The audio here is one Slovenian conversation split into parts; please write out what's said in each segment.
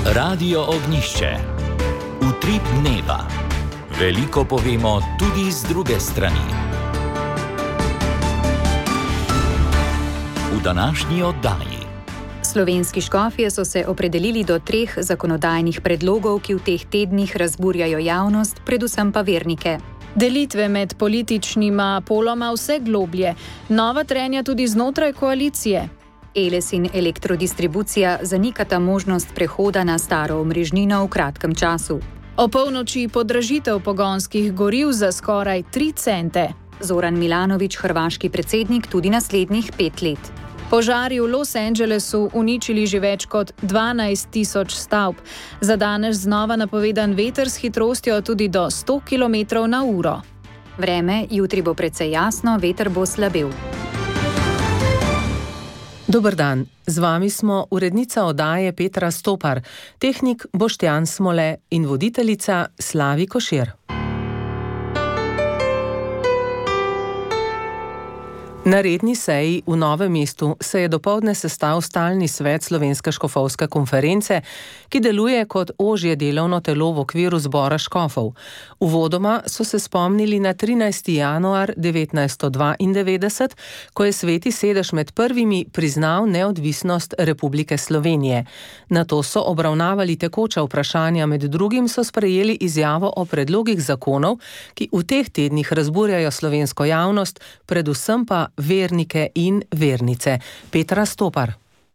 Radio Ognjišče. Utrip dneva. Veliko povemo tudi z druge strani. V današnji oddaji. Slovenski škofje so se opredelili do 3 zakonodajnih predlogov, ki v teh tednih razburjajo javnost, predvsem pa vernike. Delitve med političnima poloma vse globlje, nova trenja tudi znotraj koalicije. Eles in elektrodistribucija zanikata možnost prehoda na staro omrežnino v kratkem času. O polnoči podražitev pogonskih goriv za skoraj 3 cente. Zoran Milanović, hrvaški predsednik, tudi naslednjih 5 let. Požari v Los Angelesu uničili že več kot 12.000 stavb. Za danes znova napovedan veter s hitrostjo tudi do 100 km/h. Vreme, jutri bo precej jasno, veter bo slabel. Dober dan, z vami smo urednica oddaje Petra Stopar, tehnik Boštjan Smole in voditeljica Slavi Košir. Na redni seji v Novem mestu se je dopoldne sestal stalni svet Slovenske škofovske konference, ki deluje kot ožje delovno telo v okviru zbora škofov. Uvodoma so se spomnili na 13. januar 1992, ko je Sveti sedež med prvimi priznal neodvisnost Republike Slovenije. Nato so obravnavali tekoča vprašanja, med drugim so sprejeli izjavo o predlogih zakonov, ki v teh tednih razburjajo slovensko javnost, predvsem pa vernike in vernice. Petra Stopar.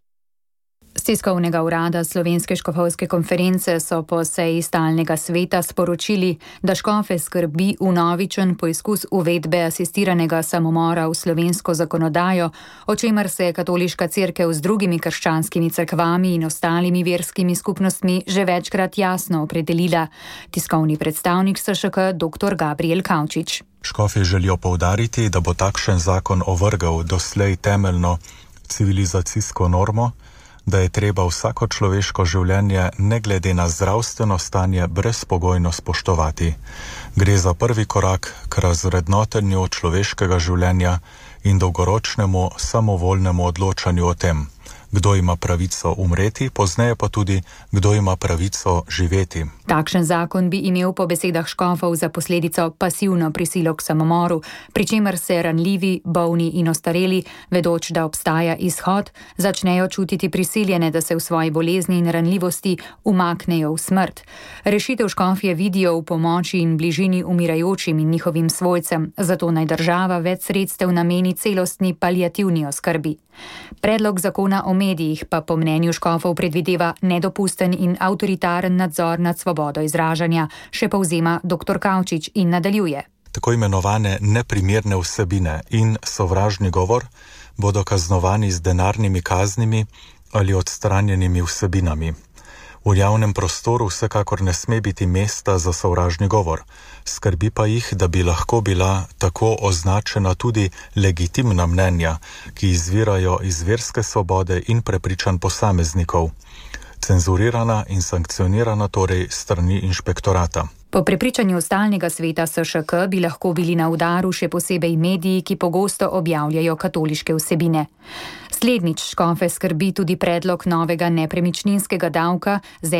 Z tiskovnega urada Slovenske škofovske konference so po seji stalnega sveta sporočili, da škofe skrbi vnovičen poizkus uvedbe asistiranega samomora v slovensko zakonodajo, o čemer se je katoliška cerkev z drugimi krščanskimi cerkvami in ostalimi verskimi skupnostmi že večkrat jasno opredelila. Tiskovni predstavnik SŠK dr. Gabriel Kavčič. Škofje želijo poudariti, da bo takšen zakon ovrgal doslej temeljno civilizacijsko normo, da je treba vsako človeško življenje ne glede na zdravstveno stanje brezpogojno spoštovati. Gre za prvi korak k razvrednotenju človeškega življenja in dolgoročnemu samovoljnemu odločanju o tem, kdo ima pravico umreti, pozneje pa tudi, kdo ima pravico živeti. Takšen zakon bi imel po besedah škofov za posledico pasivno prisilo k samomoru, pri čemer se ranljivi, bolni in ostareli, vedoč, da obstaja izhod, začnejo čutiti prisiljene, da se v svoji bolezni in ranljivosti umaknejo v smrt. Rešitev škofje vidijo v pomoči in bližini umirajočim in njihovim svojcem, zato naj država več sredstev nameni celostni paliativni oskrbi. Predlog zakona o medijih pa po mnenju škofov predvideva nedopusten in avtoritaren nadzor nad svobodo izražanja, še povzema dr. Kavčič in nadaljuje. Tako imenovane neprimerne vsebine in sovražni govor bodo kaznovani z denarnimi kaznimi ali odstranjenimi vsebinami. V javnem prostoru vsekakor ne sme biti mesta za sovražni govor. Skrbi pa jih, da bi lahko bila tako označena tudi legitimna mnenja, ki izvirajo iz verske svobode in prepričanj posameznikov. Cenzurirana in sankcionirana torej strani inšpektorata. Po prepričanju stalnega sveta SŠK bi lahko bili na udaru še posebej mediji, ki pogosto objavljajo katoliške vsebine. Slednjič škofe skrbi tudi predlog novega nepremičninskega davka z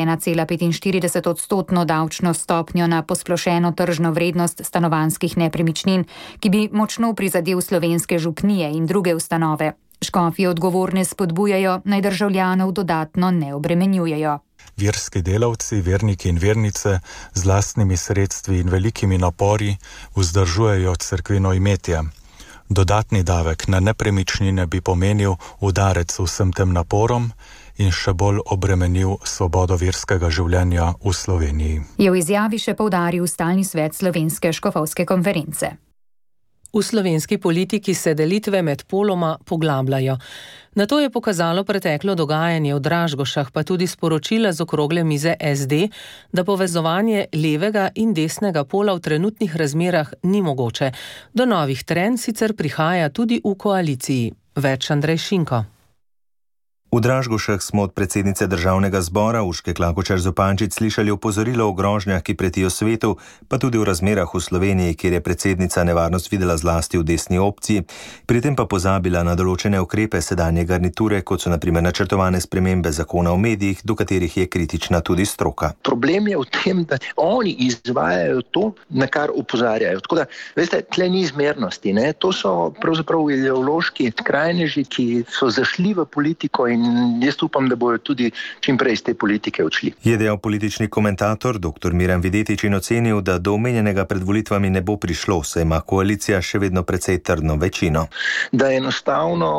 1,45% davčno stopnjo na posplošeno tržno vrednost stanovanjskih nepremičnin, ki bi močno prizadel slovenske župnije in druge ustanove. Škofje odgovorne spodbujajo, naj državljanov dodatno ne obremenjujejo. Verski delavci, verniki in vernice z lastnimi sredstvi in velikimi napori vzdržujejo cerkveno imetje. Dodatni davek na nepremičnine bi pomenil udarec vsem tem naporom in še bolj obremenil svobodo verskega življenja v Sloveniji. Je v izjavi še poudaril stalni svet Slovenske škofovske konference. V slovenski politiki se delitve med poloma poglabljajo. Na to je pokazalo preteklo dogajanje v Dražgošah, pa tudi sporočila z okrogle mize SD, da povezovanje levega in desnega pola v trenutnih razmerah ni mogoče. Do novih trenj sicer prihaja tudi v koaliciji. Več Andrej Šinko. V Dražgošah smo od predsednice Državnega zbora Urške Klakočar Zupančič slišali opozorilo o grožnjah, ki pretijo svetu, pa tudi v razmerah v Sloveniji, kjer je predsednica nevarnost videla zlasti v desni opciji, pri tem pa pozabila na določene ukrepe sedanje garniture, kot so na primer načrtovane spremembe zakona o medijih, do katerih je kritična tudi stroka. Problem je v tem, da oni izvajajo to, na kar opozarjajo. Tako da, veste, tle ni zmernosti, ne? To so pravzaprav ideološki skrajneži, ki so zašli v politiko in jaz upam, da bojo tudi čim prej iz te politike odšli. Je dejal politični komentator dr. Miran Videtič in ocenil, da do omenjenega pred volitvami ne bo prišlo, saj ima koalicija še vedno precej trdno večino. Da enostavno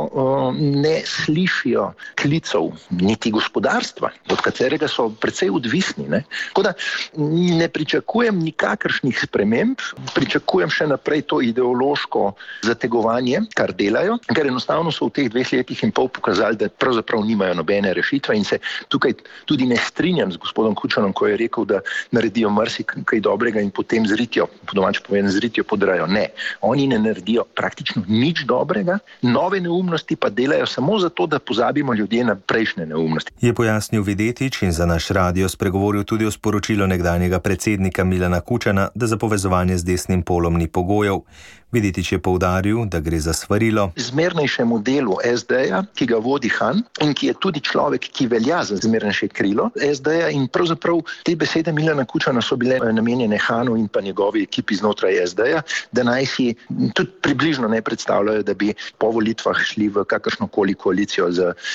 ne slišijo klicev niti gospodarstva, od katerega so precej odvisni. Ne? Tako da ne pričakujem nikakršnih sprememb, pričakujem še naprej to ideološko zategovanje, kar delajo, ker enostavno so v teh 2 letih in pol pokazali, da pravzaprav nimajo nobene rešitve in se tukaj tudi ne strinjam z gospodom Kučanom, ko je rekel, da naredijo marsikaj dobrega in potem zritijo, po domače povedano, zritijo podrajo. Ne, oni ne naredijo praktično nič dobrega, nove neumnosti pa delajo samo zato, da pozabimo ljudje na prejšnje neumnosti. Je pojasnil Videtič in za naš radio spregovoril tudi o sporočilu nekdanjega predsednika Milana Kučana, da za povezovanje z desnim polom ni pogojev. Videtič je poudaril, da gre za svarilo zmernejšemu delu SD-ja, ki ga vodi Han in ki je tudi človek, ki velja za zmernejše krilo SD-ja, in pravzaprav te besede Milana Kučana so bile namenjene Hanu in pa njegovi ekipi znotraj SD-ja, da naj si tudi približno ne predstavljajo, da bi po volitvah šli v kakršnokoli koalicijo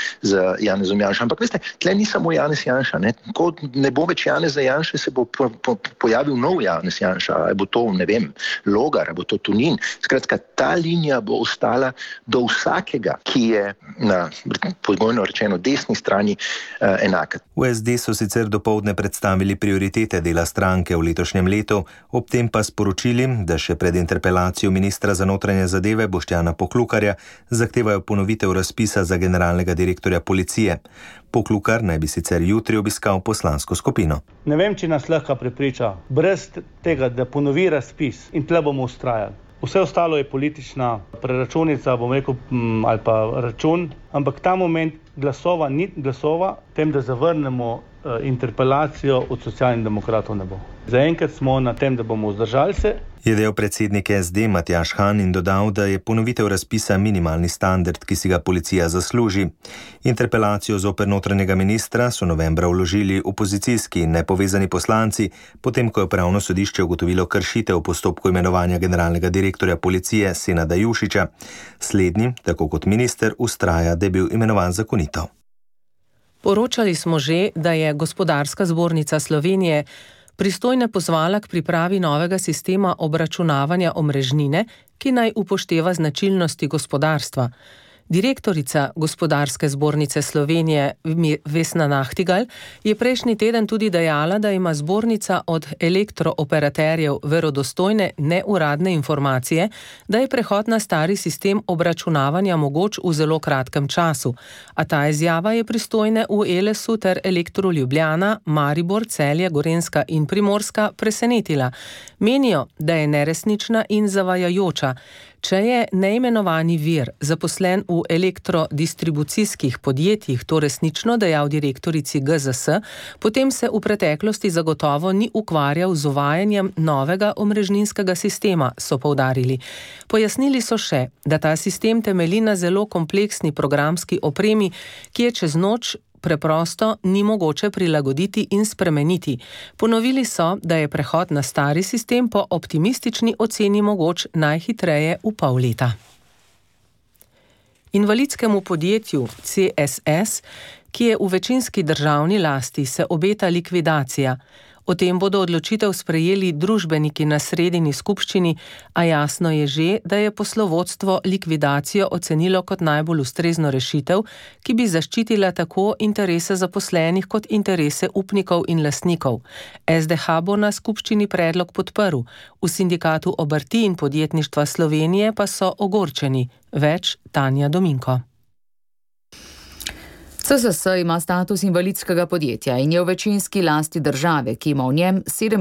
z Janezom Janšo. Ampak veste, tle ni samo Janez Janša, ne? Ko ne bo več Janeza Janše, se bo pojavil nov Janez Janša, ali bo to, ne vem, Logar, ali bo to Tonin. Skratka, ta linija bo ostala do vsakega, ki je na, pogojno rečeno, desni strani enaka. V SD so sicer dopoldne predstavili prioritete dela stranke v letošnjem letu, ob tem pa sporočili, da še pred interpelacijo ministra za notranje zadeve Boštjana Poklukarja zahtevajo ponovitev razpisa za generalnega direktorja policije. Poklukar naj bi sicer jutri obiskal poslansko skupino. Ne vem, če nas lahko prepriča, brez tega, da ponovi razpis, in tle bomo ustrajali. Vse ostalo je politična preračunica, bom rekel, ali pa račun, ampak ta moment glasova ni glasova, tem, da zavrnemo interpelacijo od Socialnih demokratov ne bo. Zaenkrat smo na tem, da bomo vzdržali se. Je del predsednik SD Matjaž Han in dodal, da je ponovitev razpisa minimalni standard, ki si ga policija zasluži. Interpelacijo zoper notranjega ministra so novembra vložili opozicijski in nepovezani poslanci, potem ko je upravno sodišče ugotovilo kršitev v postopku imenovanja generalnega direktorja policije Senada Jušića. Slednji, tako kot minister, vztraja, da je bil imenovan zakonito. Poročali smo že, da je Gospodarska zbornica Slovenije pristojne pozvala k pripravi novega sistema obračunavanja omrežnine, ki naj upošteva značilnosti gospodarstva. Direktorica Gospodarske zbornice Slovenije Vesna Nahtigal je prejšnji teden tudi dejala, da ima zbornica od elektrooperaterjev verodostojne neuradne informacije, da je prehod na stari sistem obračunavanja mogoč v zelo kratkem času, a ta izjava je pristojne v Elesu ter Elektru Ljubljana, Maribor, Celje, Gorenjska in Primorska presenetila. Menijo, da je neresnična in zavajajoča. Če je neimenovani vir zaposlen v elektrodistribucijskih podjetjih to resnično dejal direktorici GZS, potem se v preteklosti zagotovo ni ukvarjal z uvajanjem novega omrežninskega sistema, so poudarili. Pojasnili so še, da ta sistem temelji na zelo kompleksni programski opremi, ki je čez noč preprosto ni mogoče prilagoditi in spremeniti. Ponovili so, da je prehod na stari sistem po optimistični oceni mogoč najhitreje v pol leta. Invalidskemu podjetju CSS, ki je v večinski državni lasti, se obeta likvidacija. O tem bodo odločitev sprejeli družbeniki na sredini skupščini, a jasno je že, da je poslovodstvo likvidacijo ocenilo kot najbolj ustrezno rešitev, ki bi zaščitila tako interese zaposlenih kot interese upnikov in lastnikov. SDH bo na skupščini predlog podprl. V Sindikatu obrti in podjetništva Slovenije pa so ogorčeni. Več Tanja Dominko. CSS ima status invalidskega podjetja in je v večinski lasti države, ki ima v njem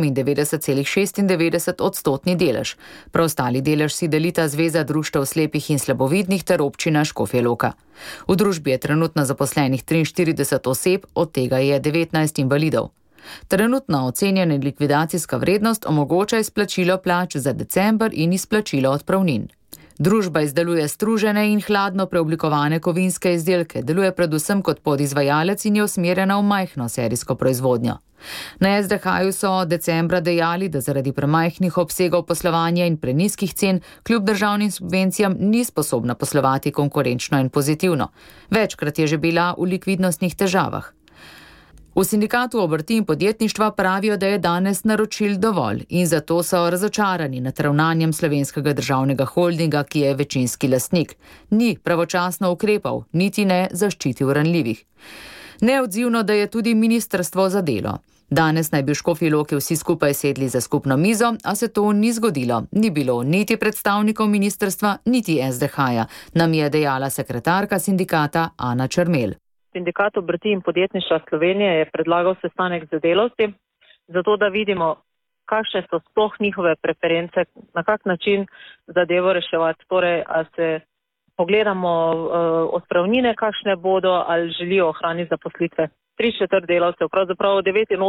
97,96% delež. Preostali delež si delita Zveza društev slepih in slabovidnih ter občina Škofja Loka. V družbi je trenutno zaposlenih 43 oseb, od tega je 19 invalidov. Trenutno ocenjena likvidacijska vrednost omogoča izplačilo plač za december in izplačilo odpravnin. Družba izdeluje stružene in hladno preoblikovane kovinske izdelke, deluje predvsem kot podizvajalec in je usmerjena v majhno serijsko proizvodnjo. Na SDH-ju so decembra dejali, da zaradi premajhnih obsegov poslovanja in prenizkih cen kljub državnim subvencijam ni sposobna poslovati konkurenčno in pozitivno. Večkrat je že bila v likvidnostnih težavah. V sindikatu obrti in podjetništva pravijo, da je danes naročil dovolj in zato so razočarani nad ravnanjem Slovenskega državnega holdinga, ki je večinski lastnik. Ni pravočasno ukrepal, niti ne zaščitil ranljivih. Neodzivno, da je tudi ministrstvo za delo. Danes naj bi v Škofji Loki vsi skupaj sedli za skupno mizo, a se to ni zgodilo. Ni bilo niti predstavnikov ministrstva, niti SDH-ja, nam je dejala sekretarka sindikata Ana Črmel. Sindikat obrti in podjetništva Slovenije je predlagal sestanek z delavci, zato da vidimo, kakšne so sploh njihove preference, na kak način zadevo reševati. Torej, ali se pogledamo odpravnine, kakšne bodo, ali želijo ohraniti zaposlitve. 3/4 delavcev, pravzaprav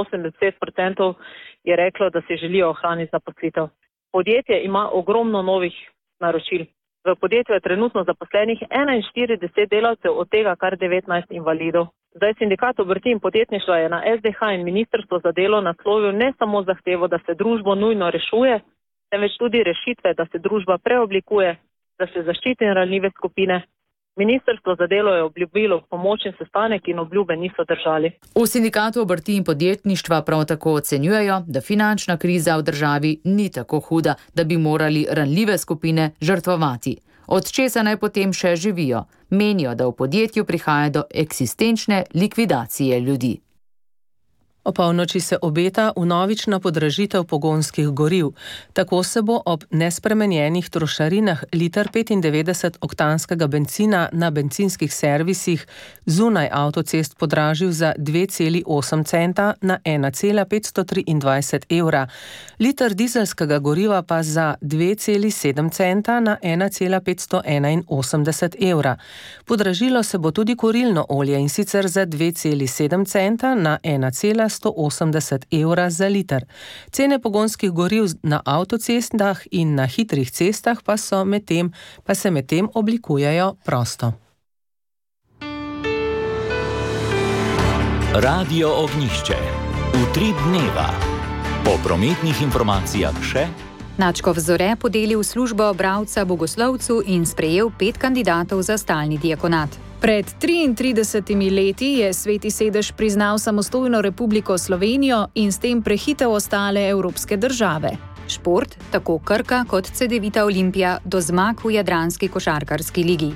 89% je reklo, da si želijo ohraniti zaposlitev. Podjetje ima ogromno novih naročil. V podjetju je trenutno zaposlenih 41 delavcev, od tega kar 19 invalidov. Zdaj sindikat obrti in podjetništva je na SDH in ministrstvo za delo naslovil ne samo zahtevo, da se družbo nujno rešuje, temveč tudi rešitve, da se družba preoblikuje, da se zaščiti ranljive skupine. Ministrstvo za delo je obljubilo pomoč in sestanek in obljube niso držali. V sindikatu obrti in podjetništva prav tako ocenjujejo, da finančna kriza v državi ni tako huda, da bi morali ranljive skupine žrtvovati. Od česa naj potem še živijo? Menijo, da v podjetju prihaja do eksistenčne likvidacije ljudi. O polnoči se obeta vnovična podražitev pogonskih goriv. Tako se bo ob nespremenjenih trošarinah liter 95-oktanskega bencina na bencinskih servisih zunaj avtocest podražil za 2,8 centa na 1,523 evra. Liter dizelskega goriva pa za 2,7 centa na 1,581 evra. Podražilo se bo tudi kurilno olje in sicer za 2,7 centa na 1,180 evra za liter. Cene pogonskih goriv na avtocestah in na hitrih cestah pa se medtem oblikujejo prosto. Radio Ognjišče. Utrip dneva. Po prometnih informacijah še. Nadškof Zore podelil službo bralca bogoslovcu in sprejel 5 kandidatov za stalni diakonat. Pred 33 leti je Sveti sedež priznal samostojno Republiko Slovenijo in s tem prehitel ostale evropske države. Šport, tako Krka kot Cedevita Olimpija, do zmag v jadranski košarkarski ligi.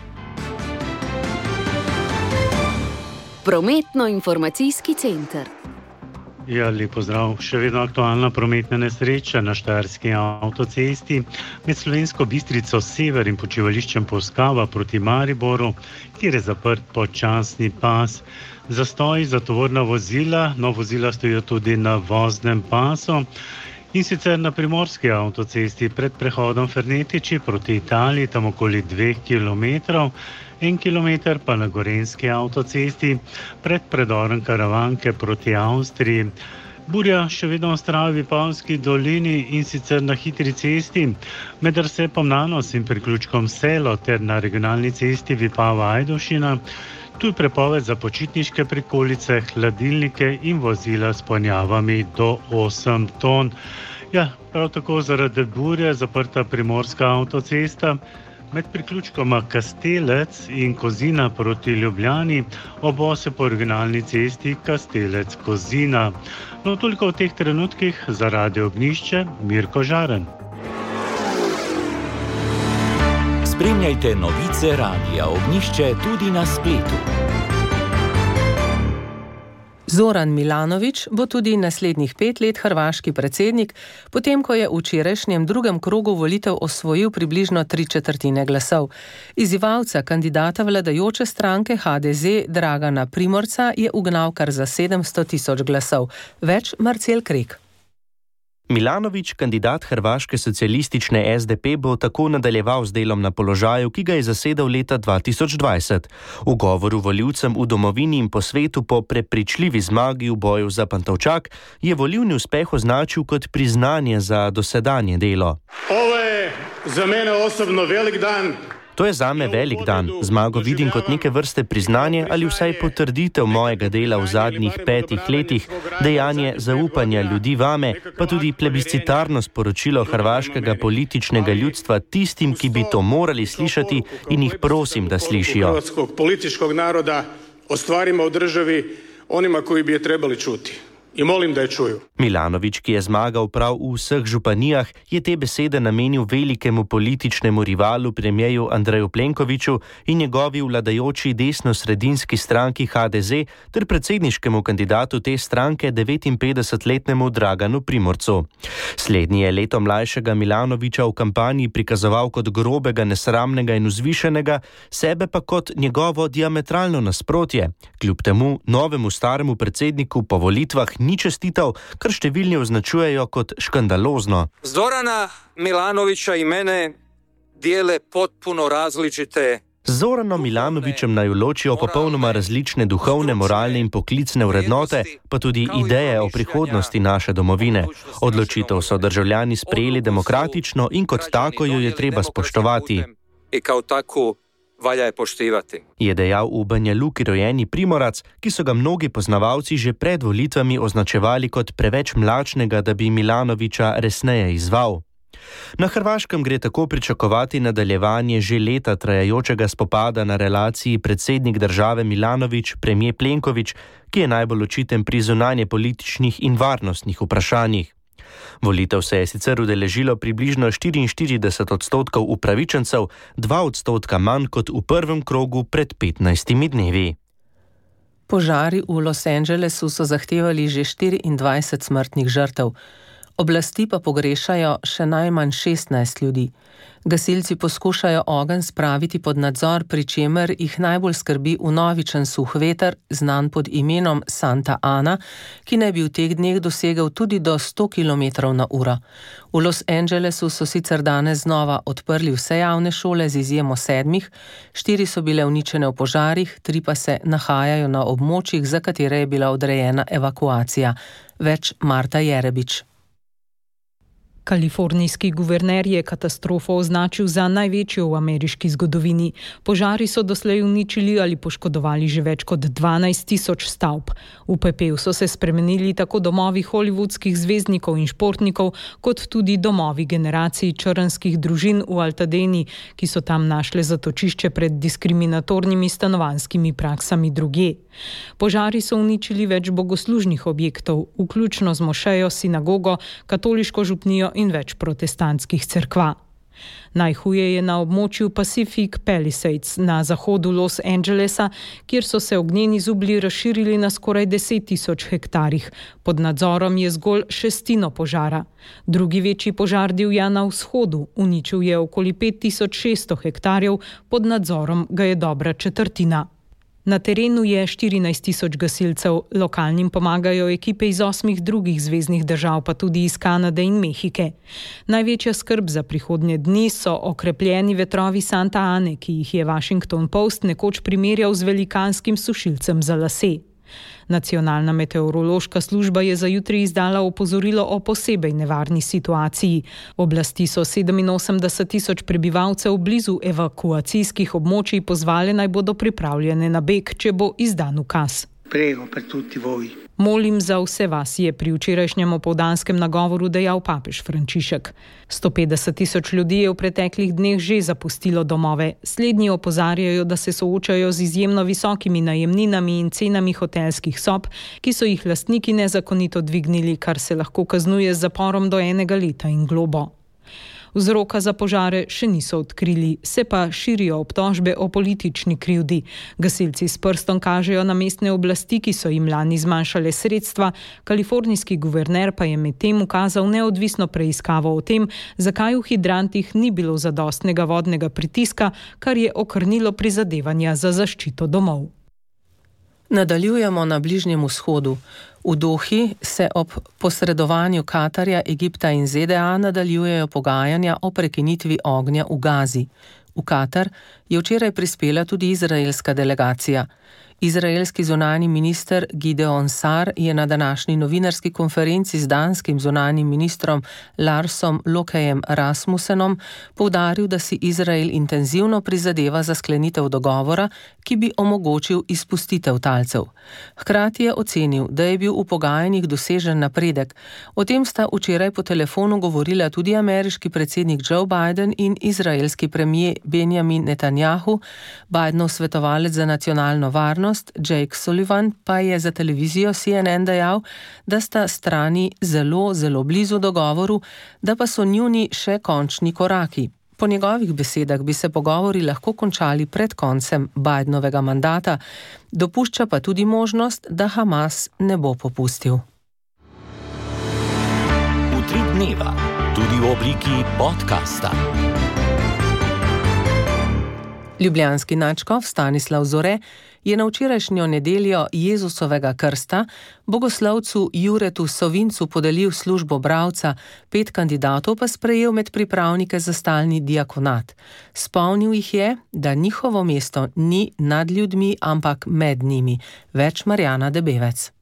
Prometno-informacijski center. Ja, lep pozdrav. Še vedno aktualna prometna nesreča na štajerski avtocesti med Slovensko Bistrico sever in počivališčem Polskava proti Mariboru, kjer je zaprt počasni pas. Zastoji za tovorna vozila, no vozila stojijo tudi na voznem pasu. In sicer na primorski avtocesti pred prehodom Fernetiči proti Italiji, tam okoli 2 km, 1 km pa na gorenski avtocesti pred predorom Karavanke proti Avstriji. Burja še vedno vztraja v Vipavski dolini in sicer na hitri cesti med Arsepom Nanos in priključkom Selo ter na regionalni cesti Vipava-Ajdovščina. Tu je prepoved za počitniške prikolice, hladilnike in vozila s ponjavami do 8 ton. Ja, prav tako zaradi burje zaprta primorska avtocesta med priključkoma Kastelec in Kozina proti Ljubljani, obose po originalni cesti Kastelec-Kozina. No, toliko v teh trenutkih za Radio Ognjišče, Mirko Žaren. Spremljajte novice Radia Ognjišče tudi na spletu. Zoran Milanović bo tudi naslednjih 5 let hrvaški predsednik, potem ko je v včerajšnjem drugem krogu volitev osvojil približno 3/4 glasov. Izzivalca kandidata vladajoče stranke HDZ Dragana Primorca je ugnal kar za 700.000 glasov. Več Marcel Krek. Milanović, kandidat hrvaške socialistične SDP, bo tako nadaljeval z delom na položaju, ki ga je zasedal leta 2020. V govoru volivcem v domovini in po svetu po prepričljivi zmagi v boju za Pantovčak je volivni uspeh označil kot priznanje za dosedanje delo. Ovo je za mene osobno velik dan. To je zame velik dan. Zmago vidim kot neke vrste priznanje ali vsaj potrditev mojega dela v zadnjih 5 letih, dejanje zaupanja ljudi vame, pa tudi plebiscitarno sporočilo hrvaškega političnega ljudstva tistim, ki bi to morali slišati in jih prosim, da slišijo. Hrvatskog političkog naroda o stvarima u državi onima koji bi je trebali čuti. In molim, da je čuju. Milanović, ki je zmagal prav v vseh županijah, je te besede namenil velikemu političnemu rivalu premijeju Andreju Plenkoviću in njegovi vladajoči desno-sredinski stranki HDZ ter predsedniškemu kandidatu te stranke 59-letnemu Draganu Primorcu. Slednji je leto mlajšega Milanovića v kampanji prikazoval kot grobega, nesramnega in vzvišenega, sebe pa kot njegovo diametralno nasprotje. Kljub temu novemu staremu predsedniku po volitvah ni čestital, kar številni označujejo kot škandalozno. Zorana Milanovića i mene dijele potpuno različite. Z Zoranom Milanovićem naju ločijo popolnoma različne duhovne, moralne in poklicne vrednote, pa tudi ideje o prihodnosti naše domovine. Odločitev so državljani sprejeli demokratično in kot tako jo je treba spoštovati. I kao tako valja je poštivati. Je dejal v Banja Luki rojeni Primorac, ki so ga mnogi poznavalci že pred volitvami označevali kot preveč mlačnega, da bi Milanovića resneje izval. Na Hrvaškem gre tako pričakovati nadaljevanje že leta trajajočega spopada na relaciji predsednik države Milanović, premijer Plenković, ki je najbolj očiten pri zunanjepolitičnih in varnostnih vprašanjih. Volitev se je sicer udeležilo približno 44% upravičencev, 2% manj kot v prvem krogu pred 15 dnevi. Požari v Los Angelesu so zahtevali že 24 smrtnih žrtev. Oblasti pa pogrešajo še najmanj 16 ljudi. Gasilci poskušajo ogenj spraviti pod nadzor, pri čemer jih najbolj skrbi vnovičen suh veter, znan pod imenom Santa Ana, ki naj bi v teh dneh dosegel tudi do 100 km/h. V Los Angelesu so sicer danes znova odprli vse javne šole z izjemo 7, 4 so bile uničene v požarih, 3 pa se nahajajo na območjih, za katere je bila odrejena evakuacija. Več Marta Jerebič. Kalifornijski guverner je katastrofo označil za največjo v ameriški zgodovini. Požari so doslej uničili ali poškodovali že več kot 12.000 stavb. V pepel so se spremenili tako domovi hollywoodskih zvezdnikov in športnikov, kot tudi domovi generacij črnskih družin v Altadeni, ki so tam našle zatočišče pred diskriminatornimi stanovanjskimi praksami drugje. Požari so uničili več bogoslužnih objektov, vključno z mošejo, sinagogo, katoliško župnijo in več protestantskih cerkva. Najhuje je na območju Pacific Palisades na zahodu Los Angelesa, kjer so se ognjeni zublji razširili na skoraj 10.000 hektarjih. Pod nadzorom je zgolj 1/6 požara. Drugi večji požar divja na vzhodu, uničil je okoli 5.600 hektarjev, pod nadzorom ga je dobra 1/4. Na terenu je 14.000 gasilcev, lokalnim pomagajo ekipe iz 8 drugih zveznih držav, pa tudi iz Kanade in Mehike. Največja skrb za prihodnje dni so okrepljeni vetrovi Santa Ane, ki jih je Washington Post nekoč primerjal z velikanskim sušilcem za lase. Nacionalna meteorološka služba je za jutri izdala opozorilo o posebej nevarni situaciji. Oblasti so 87.000 prebivalcev blizu evakuacijskih območij pozvale, naj bodo pripravljene na beg, če bo izdan ukaz. Prego per tutti voi. Molim za vse vas, je pri včerajšnjem opoldanskem nagovoru dejal papež Frančišek. 150.000 ljudi je v preteklih dneh že zapustilo domove. Slednji opozarjajo, da se soočajo z izjemno visokimi najemninami in cenami hotelskih sob, ki so jih lastniki nezakonito dvignili, kar se lahko kaznuje z zaporom do 1 leta in globo. Vzroka za požare še niso odkrili, se pa širijo obtožbe o politični krivdi. Gasilci s prstom kažejo na mestne oblasti, ki so jim lani zmanjšale sredstva. Kalifornijski guverner pa je medtem ukazal neodvisno preiskavo o tem, zakaj v hidrantih ni bilo zadostnega vodnega pritiska, kar je okrnilo prizadevanja za zaščito domov. Nadaljujemo na Bližnjem vzhodu. V Dohi se ob posredovanju Katarja, Egipta in ZDA nadaljujejo pogajanja o prekinitvi ognja v Gazi. V Katar je včeraj prispela tudi izraelska delegacija. Izraelski zunanji minister Gideon Sar je na današnji novinarski konferenci z danskim zunanjim ministrom Larsom Lokejem Rasmussenom poudaril, da si Izrael intenzivno prizadeva za sklenitev dogovora, ki bi omogočil izpustitev talcev. Hkrati je ocenil, da je bil v pogajanjih dosežen napredek. O tem sta včeraj po telefonu govorila tudi ameriški predsednik Joe Biden in izraelski premier Benjamin Netanjahu. Bidenov svetovalec za nacionalno varnost Jake Sullivan pa je za televizijo CNN dejal, da sta strani zelo blizu dogovoru, da pa so njuni še končni koraki. Po njegovih besedah bi se pogovori lahko končali pred koncem Bidenovega mandata, dopušča pa tudi možnost, da Hamas ne bo popustil. Utrip dneva, tudi v obliki podcasta. Ljubljanski nadškof Stanislav Zore je na včerajšnjo nedeljo Jezusovega krsta bogoslovcu Juretu Sovincu podelil službo bralca, 5 kandidatov pa sprejel med pripravnike za stalni diakonat. Spomnil jih je, da njihovo mesto ni nad ljudmi, ampak med njimi. Več Marjana Debevec.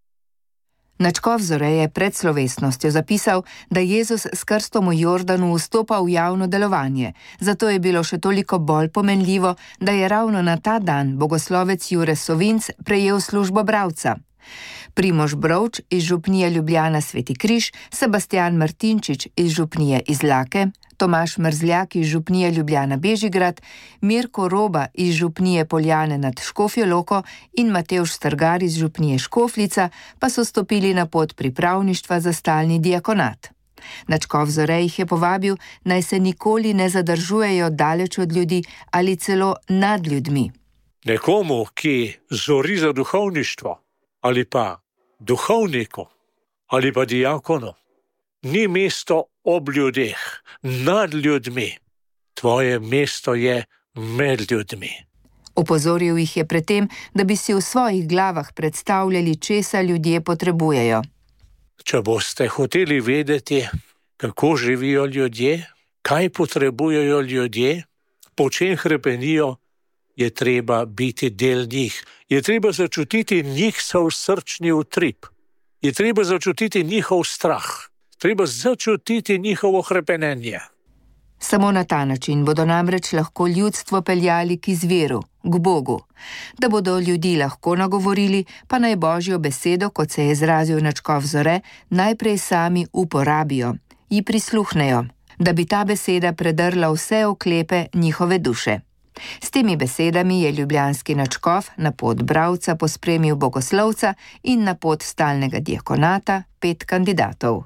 Nadškof Zore je pred slovesnostjo zapisal, da Jezus s krstom v Jordanu vstopa v javno delovanje. Zato je bilo še toliko bolj pomenljivo, da je ravno na ta dan bogoslovec Jure Sovinc prejel službo bralca. Primož Brovč iz župnije Ljubljana Sveti Križ, Sebastijan Martinčič iz župnije Izlake, Tomaž Mrzljak iz župnije Ljubljana Bežigrad, Mirko Roba iz župnije Poljane nad Škofjo Loko in Matevž Strgar iz župnije Škofljica pa so stopili na pot pripravništva za stalni diakonat. Nadškof Zore jih je povabil, naj se nikoli ne zadržujejo daleč od ljudi ali celo nad ljudmi. Nekomu, ki zori za duhovništvo, ali pa duhovniku, ali pa diakonu, ni mesto ob ljudeh, nad ljudmi. Tvoje mesto je med ljudmi. Opozoril jih je pred tem, da bi si v svojih glavah predstavljali, česa ljudje potrebujejo. Če boste hoteli vedeti, kako živijo ljudje, kaj potrebujejo ljudje, po čem hrepenijo, je treba biti del njih. Je treba začutiti njihov srčni utrip. Je treba začutiti njihov strah. Treba začutiti njihovo hrepenenje. Samo na ta način bodo namreč lahko ljudstvo peljali k izviru, k Bogu. Da bodo ljudi lahko nagovorili, pa naj Božjo besedo, kot se je izrazil nadškof Zore, najprej sami uporabijo, ji prisluhnejo, da bi ta beseda predrla vse oklepe njihove duše. S temi besedami je ljubljanski nadškof na pot bralca pospremil bogoslovca in na pot stalnega diakonata 5 kandidatov.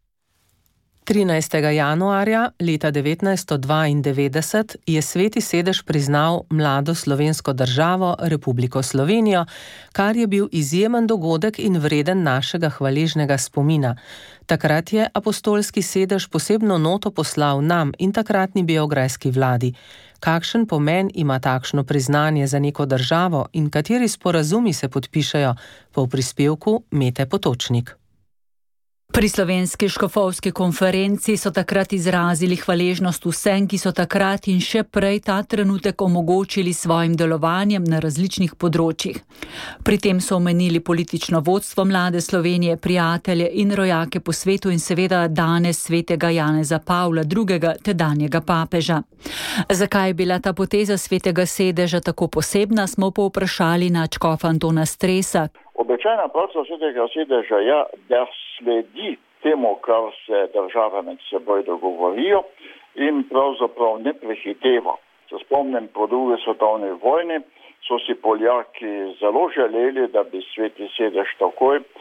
13. januarja leta 1992 je Sveti sedež priznal mlado slovensko državo, Republiko Slovenijo, kar je bil izjemen dogodek in vreden našega hvaležnega spomina. Takrat je apostolski sedež posebno noto poslal nam in takratni beograjski vladi. Kakšen pomen ima takšno priznanje za neko državo in kateri sporazumi se podpišejo, po prispevku Mete Potočnik. Pri slovenski škofovski konferenci so takrat izrazili hvaležnost vsem, ki so takrat in še prej ta trenutek omogočili svojim delovanjem na različnih področjih. Pri tem so omenili politično vodstvo mlade Slovenije, prijatelje in rojake po svetu in seveda danes svetega Janeza Pavla II., tedanjega papeža. Zakaj je bila ta poteza svetega sedeža tako posebna, smo povprašali nadškofa Antona Stresa. Običajna praksa svetega sedeža je, da sledi temu, kar se države med seboj dogovorijo in pravzaprav ne prehiteva. Se spomnim, po drugi svetovni vojni so si Poljaki zelo želeli, da bi sveti sedež takoj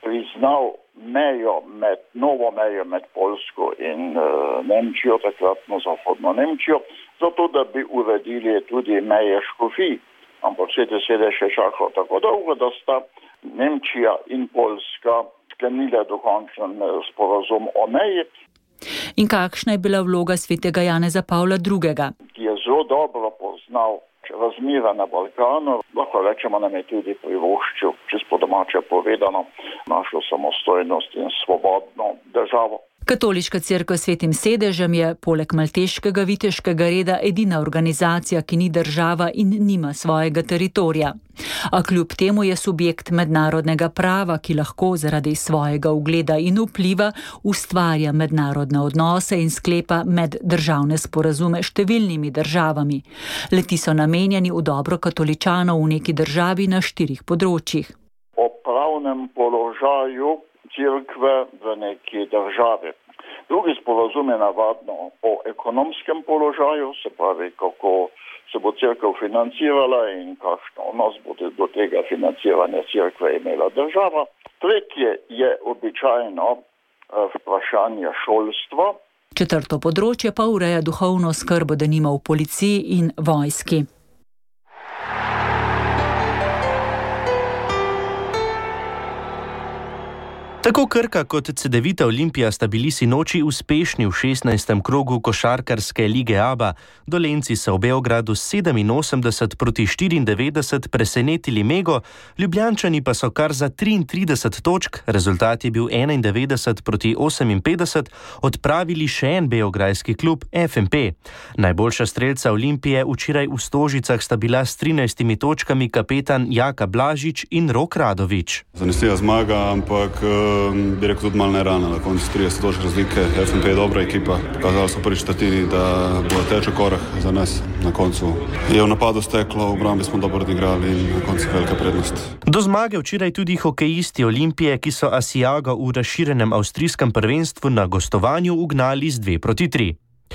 priznal novo mejo med Poljsko in Nemčijo, takratno zahodno Nemčijo, zato da bi uredili tudi meje škofij. Ampak vse te sede še čakal tako dolgo, da sta Nemčija in Poljska sklenile dokončen sporazum o meji. In kakšna je bila vloga svetega Janeza Pavla II., ki je zelo dobro poznal razmere na Balkanu, lahko rečemo, nam je tudi privoščil, čisto po domače povedano, našo samostojnost in svobodno državo. Katoliška cerkev s Svetim sedežem je poleg malteškega viteškega reda edina organizacija, ki ni država in nima svojega teritorija. A kljub temu je subjekt mednarodnega prava, ki lahko zaradi svojega ugleda in vpliva ustvarja mednarodne odnose in sklepa meddržavne sporazume s številnimi državami. Leti so namenjeni v dobro katoličanov v neki državi na 4 področjih. O pravnem položaju cerkve v neki državi. Drugi sporazum je navadno o ekonomskem položaju, se pravi, kako se bo cerkev financirala in kakšno odnos bo do tega financiranja cerkve imela država. Tretje je običajno vprašanje šolstva. 4. področje pa ureja duhovno skrbo, denimo v policiji in vojski. Tako Krka kot Cedevita Olimpija sta bili sinoči uspešni v 16. krogu košarkarske lige ABA. Dolenci so v Beogradu 87-94 presenetili Mego, Ljubljančani pa so kar za 33 točk, rezultat je bil 91-58, odpravili še en beograjski klub FMP. Najboljša strelca Olimpije včeraj v Stožicah sta bila s 13 točkami kapetan Jaka Blažič in Rok Radovič. Zanesljiva zmaga, ampak bi rekel tudi malo nerana. Na koncu 30 točk razlike, FMP je dobra ekipa. Pokazali so prvi četrtini, da bo težek korak za nas. Na koncu je v napadu steklo, v obrambi smo dobro odigrali in na koncu velika prednost. Do zmage včeraj tudi hokejisti Olimpije, ki so Asiago v razširjenem avstrijskem prvenstvu na gostovanju ugnali z 2-3.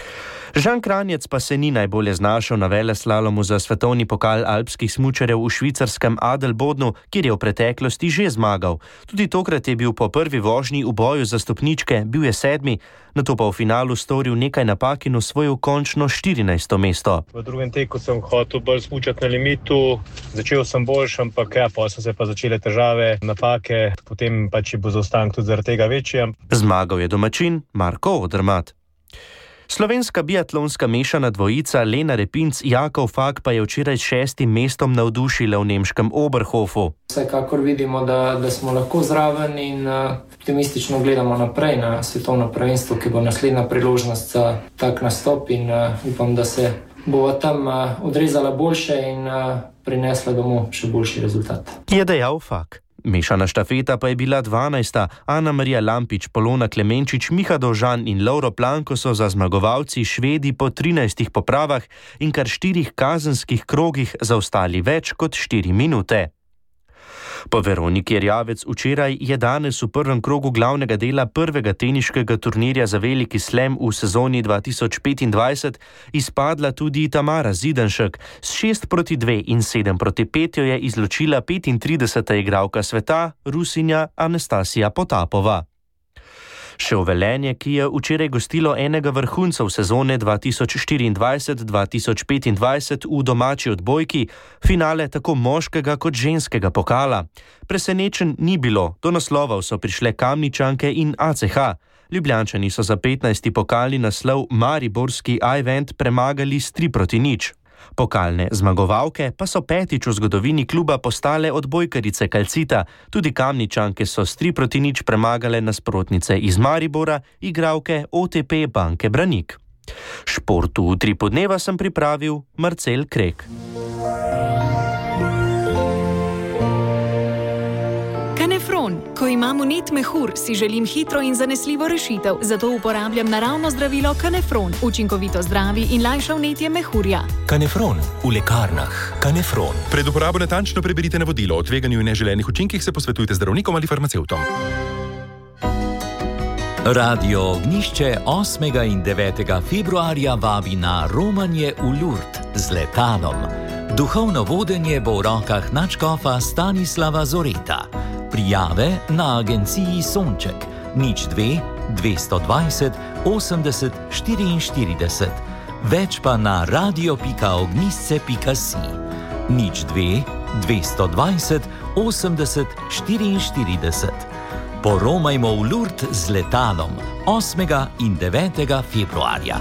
Žan Kranjec pa se ni najbolje znašel na veleslalomu za svetovni pokal alpskih smučarjev v švicarskem Adelbodnu, kjer je v preteklosti že zmagal. Tudi tokrat je bil po prvi vožnji v boju za stopničke, bil je 7., nato pa v finalu storil nekaj napak in osvojil končno 14. mesto. V drugem teku sem hotel bolj smučati na limitu, začel sem boljš, ampak potem so se pa začele težave, napake, potem pač je bo zaostanek tudi zaradi tega večji. Zmagal je domačin Marko Odermatt. Slovenska biatlonska mešana dvojica Lena Repinc Jakov Fak pa je včeraj s 6. mestom navdušila v nemškem Oberhofu. Vsekakor vidimo, da smo lahko zraven in optimistično gledamo naprej na svetovno prvenstvo, ki bo naslednja priložnost za tak nastop in upam, da se bo tam odrezala boljše in prinesla domov še boljši rezultat. Je dejal Fak. Mešana štafeta pa je bila 12. Ana Marija Lampič, Polona Klemenčič, Miha Dovžan in Lauro Planko so za zmagovalci Švedi po 13 popravah in kar 4 kazenskih krogih zaostali več kot 4 minute. Po Veroniki Erjavec včeraj je danes v prvem krogu glavnega dela prvega teniškega turnirja za veliki slam v sezoni 2025 izpadla tudi Tamara Zidanšek. S 6-2 in 7-5 jo je izločila 35. igralka sveta, Rusinja Anastasija Potapova. Še v Velenje, ki je včeraj gostilo enega vrhuncev sezone 2024-2025 v domači odbojki, finale tako moškega kot ženskega pokala. Presenečen ni bilo, do naslovov so prišle Kamničanke in ACH. Ljubljančani so za 15. pokalni naslov mariborski Ivent premagali s 3-0. Pokalne zmagovalke pa so 5. v zgodovini kluba postale odbojkarice Calcita. Tudi Kamničanke so s 3-0 premagale nasprotnice iz Maribora, igralke OTP Banke Branik. Športu v 3 podneva sem pripravil Marcel Krek. Kanefron. Ko imam vnet mehur, si želim hitro in zanesljivo rešitev. Zato uporabljam naravno zdravilo Kanefron. Učinkovito zdravi in lajša vnetje mehurja. Kanefron v lekarnah. Kanefron. Pred uporabo natančno preberite navodilo. O tveganju in neželenih učinkih se posvetujte zdravnikom ali farmacevtom. Radio Ognjišče 8. in 9. februarja vabi na romanje v Lourdes z letalom. Duhovno vodenje bo v rokah nadškofa Stanislava Zoreta. Prijave na agenciji Sonček 02 220 80 44, več pa na radio.ognisce.si 02 220 80 44. Poromajmo v Lourdes z letalom 8. in 9. februarja.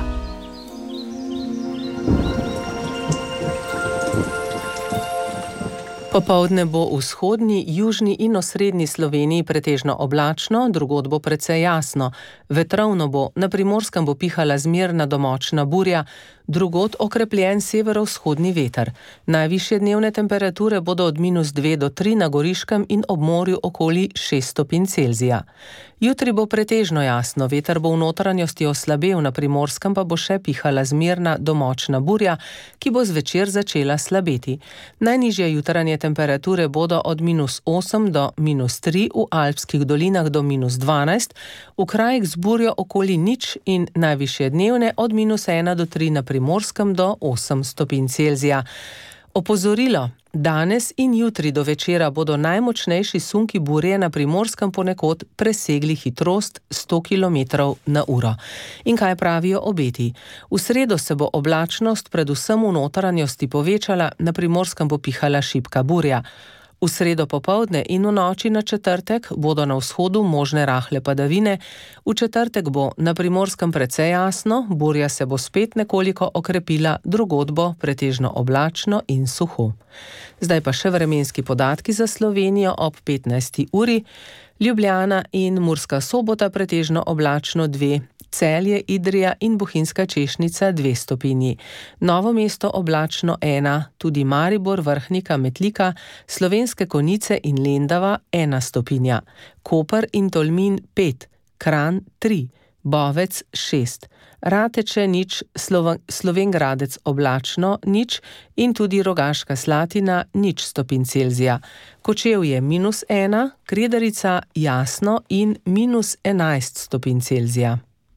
Popoldne bo v vzhodni, južni in osrednji Sloveniji pretežno oblačno, drugod bo precej jasno. Vetrovno bo, na Primorskem bo pihala zmerna do močna burja, drugod okrepljen severovzhodni veter. Najvišje dnevne temperature bodo od -2 do 3 na Goriškem in ob morju okoli 6 stopinj Celzija. Jutri bo pretežno jasno, veter bo v notranjosti oslabel, na Primorskem pa bo še pihala zmerna do močna burja, ki bo zvečer začela slabeti. Najnižje jutranje temperature bodo od -8 do -3, v alpskih dolinah do -12, v krajih z burjo okoli 0 in najvišje dnevne od -1 do 3 na Primorskem do 8 stopinj Celzija. Opozorilo. Danes in jutri do večera bodo najmočnejši sunki burje na Primorskem ponekod presegli hitrost 100 km/h. In kaj pravijo obeti? V sredo se bo oblačnost predvsem v notranjosti povečala, na Primorskem bo pihala šibka burja. V sredo popoldne in v noči na četrtek bodo na vzhodu možne rahle padavine, v četrtek bo na Primorskem precej jasno, burja se bo spet nekoliko okrepila, drugod bo pretežno oblačno in suho. Zdaj pa še vremenski podatki za Slovenijo ob 15. uri. Ljubljana in Murska Sobota pretežno oblačno 2, Celje, Idrija in Bohinjska Češnica 2 stopinji. Novo mesto oblačno 1, tudi Maribor, Vrhnika, Metlika, Slovenske Konjice in Lendava 1 stopinja. Koper in Tolmin 5, Kranj 3, Bovec 6, Rateče 0, Slovenj Gradec oblačno 0 in tudi Rogaška Slatina 0 stopinj Celzija. Kočevje -1, Kredarica jasno in -11 stopinj Celzija.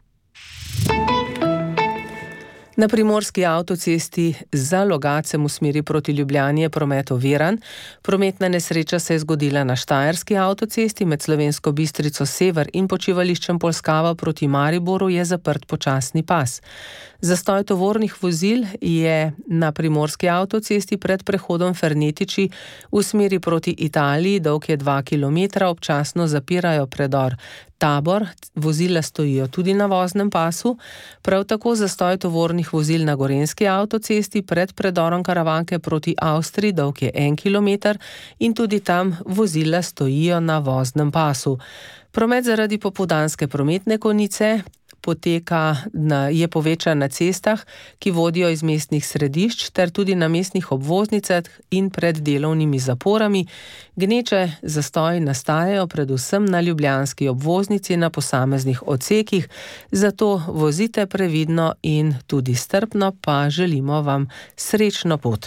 Na primorski avtocesti za Logacem v smeri proti Ljubljani je promet oviran. Prometna nesreča se je zgodila na Štajerski avtocesti med Slovensko Bistrico sever in počivališčem Polskava proti Mariboru je zaprt počasni pas. Zastoj tovornih vozil je na primorski avtocesti pred prehodom Fernetiči v smeri proti Italiji, dolg je 2 km, občasno zapirajo predor Tabor, vozila stojijo tudi na voznem pasu, prav tako zastoj tovornih vozil na Gorenjski avtocesti pred predorom Karavanke proti Avstriji, dolg je 1 km in tudi tam vozila stojijo na voznem pasu. Promet zaradi popoldanske prometne konice je povečan na cestah, ki vodijo iz mestnih središč, ter tudi na mestnih obvoznicah in pred delovnimi zaporami. Gneče zastoji nastajajo predvsem na ljubljanski obvoznici na posameznih odsekih, zato vozite previdno in tudi strpno, pa želimo vam srečno pot.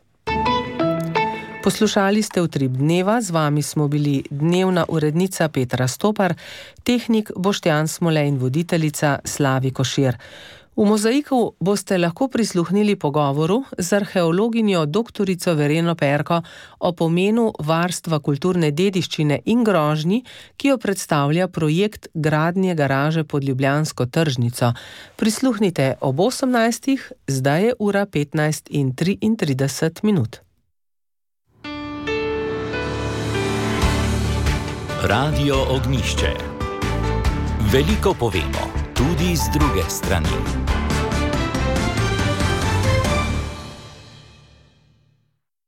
Poslušali ste Utrip dneva, z vami smo bili dnevna urednica Petra Stopar, tehnik Boštjan Smole in voditeljica Slavi Košir. V Mozaiku boste lahko prisluhnili pogovoru z arheologinjo doktorico Vereno Perko o pomenu varstva kulturne dediščine in grožnji, ki jo predstavlja projekt gradnje garaže pod ljubljansko tržnico. Prisluhnite ob 18. Zdaj je ura 15:33. Radio Ognišče. Veliko povemo, tudi z druge strani.